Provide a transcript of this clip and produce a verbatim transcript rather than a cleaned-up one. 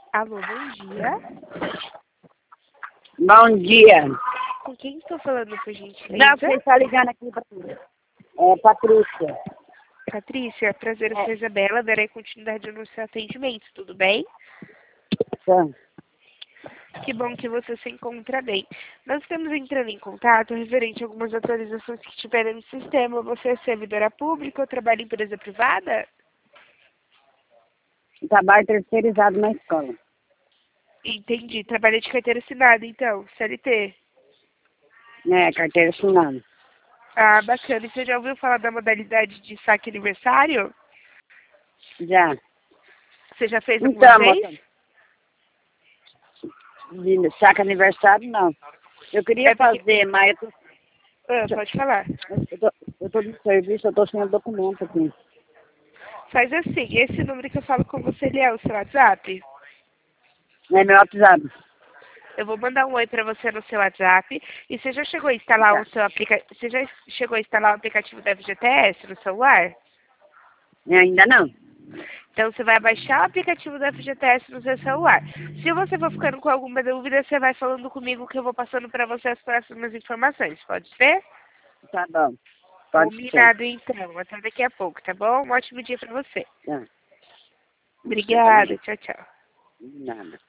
Alô, bom dia. Bom dia. Com quem estou falando, por gentileza? Não, você está ligando aqui para é, Patrícia. Patrícia, prazer, eu sou a Isabela, darei continuidade no seu atendimento, tudo bem? Sim. Que bom que você se encontra bem. Nós estamos entrando em contato referente a algumas atualizações que tiveram no sistema. Você é servidora pública ou trabalha em empresa privada? Trabalho terceirizado na escola. Entendi. Trabalha de carteira assinada, então, C L T. É, carteira assinada. Ah, bacana. E você já ouviu falar da modalidade de saque aniversário? Já. Você já fez alguma Então, vez? moça, de saca aniversário, não. Eu queria É porque... fazer, mas eu tô, Ah, pode falar. eu tô, eu tô de serviço, eu tô sem o documento aqui. Faz assim, esse número que eu falo com você, ele é o seu WhatsApp? É meu WhatsApp. Eu vou mandar um oi para você no seu WhatsApp. E você já chegou a instalar Tá. o seu aplicativo? Você já chegou a instalar o aplicativo da F G T S no celular? É, ainda não. Então você vai baixar o aplicativo da F G T S no seu celular. Se você for ficando com alguma dúvida, você vai falando comigo que eu vou passando para você as próximas informações. Pode ser? Tá bom. Pode ser. Combinado então. Até daqui a pouco, tá bom? Um ótimo dia para você. Tá. Você Obrigada. também. Tchau, tchau. Nada.